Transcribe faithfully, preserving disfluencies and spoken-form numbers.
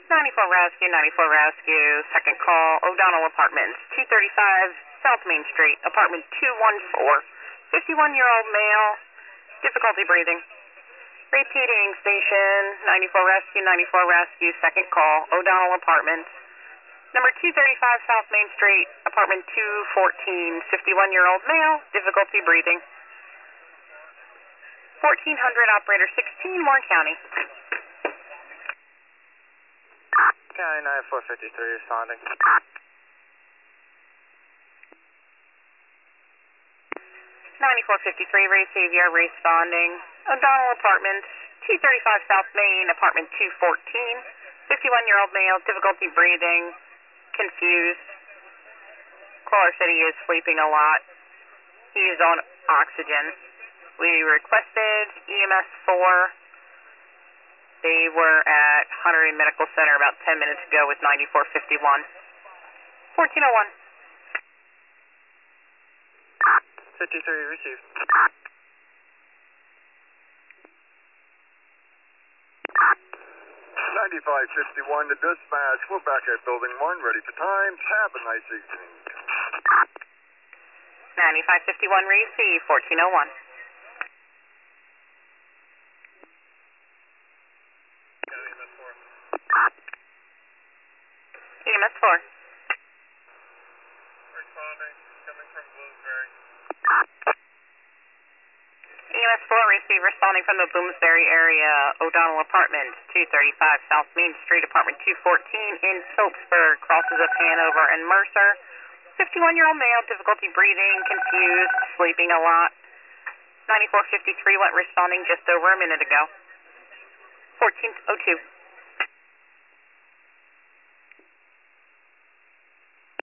ninety-four Rescue, ninety-four Rescue, second call, O'Donnell Apartments, two thirty-five South Main Street, apartment two one four, fifty-one-year-old male, difficulty breathing. Repeating station, ninety-four Rescue, ninety-four Rescue, second call, O'Donnell Apartments, number two thirty-five South Main Street, apartment two fourteen, fifty-one-year-old male, difficulty breathing. fourteen hundred, operator sixteen, Warren County. County ninety-four fifty-three responding. ninety-four fifty-three, receive, you're responding. O'Donnell Apartments, two thirty-five South Main, apartment two fourteen, fifty-one-year-old male, difficulty breathing, confused. Caller said he is sleeping a lot. He is on oxygen. We requested E M S four. They were at Hunter Medical Center about ten minutes ago with ninety-four fifty-one. fourteen oh one. fifty-three, receive. ninety-five fifty-one to dispatch. We're back at building one, ready for times. Have a nice evening. ninety-five fifty-one, receive, fourteen oh one. E M S four. Responding, coming from Bloomsbury. E M S four, receive, responding from the Bloomsbury area, O'Donnell Apartments, two thirty-five South Main Street, apartment two fourteen in Phillipsburg, crosses of Hanover and Mercer. fifty-one-year-old male, difficulty breathing, confused, sleeping a lot. ninety-four fifty-three went responding just over a minute ago. fourteen oh two.